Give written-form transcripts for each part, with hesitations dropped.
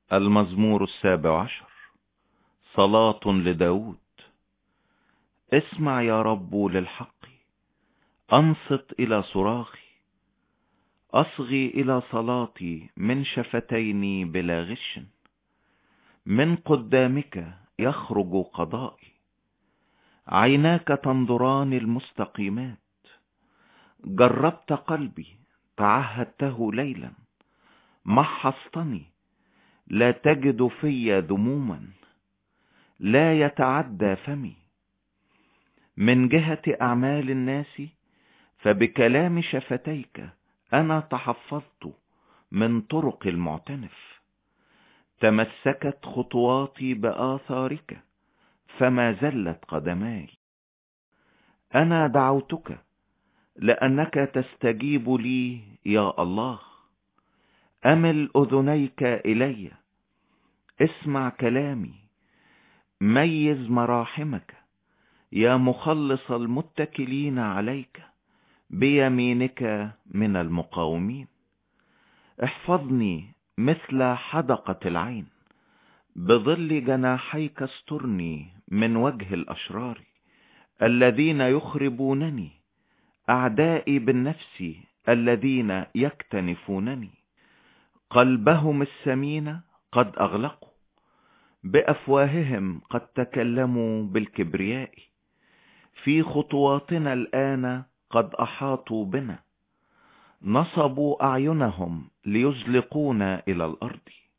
المزمور 17. صلاة لداود. اسمع يا رب للحق، أنصت إلى صراخي. أصغي إلى صلاتي من شفتيني بلا غش. من قدامك يخرج قضائي، عيناك تنظران المستقيمات. جربت قلبي، تعهدته ليلا. محصتني، لا تجد في ذموما. لا يتعدى فمي من جهة أعمال الناس، فبكلام شفتيك أنا تحفظت من طرق المعتنف. تمسكت خطواتي بآثارك، فما زلت قدماي. أنا دعوتك لأنك تستجيب لي يا الله. أمل أذنيك إلي، اسمع كلامي. ميز مراحمك يا مخلص المتكلين عليك، بيمينك من المقاومين. احفظني مثل حدقة العين، بظل جناحيك استرني من وجه الأشرار. الذين يخربونني، أعدائي بالنفس، الذين يكتنفونني. قلبهم السمين قد أغلقوا، بأفواههم قد تكلموا بالكبرياء. في خطواتنا الآن قد أحاطوا بنا، نصبوا أعينهم ليزلقونا إلى الأرض.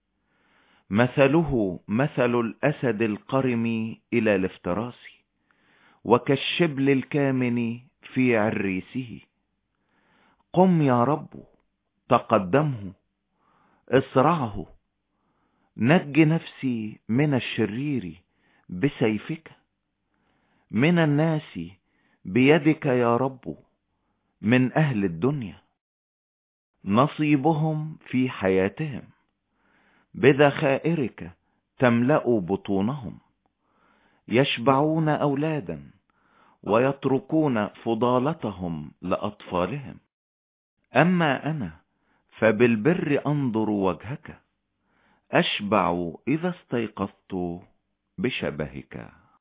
مثله مثل الأسد القرم إلى الافتراس، وكالشبل الكامن في عريسه. قم يا رب، تقدمه، اسرعه. نج نفسي من الشرير بسيفك. من الناس بيدك يا رب، من أهل الدنيا. نصيبهم في حياتهم، بذخائرك تملأ بطونهم. يشبعون أولادا، ويتركون فضالتهم لأطفالهم. أما أنا فبالبر أنظر وجهك، أشبع إذا استيقظت بشبهك.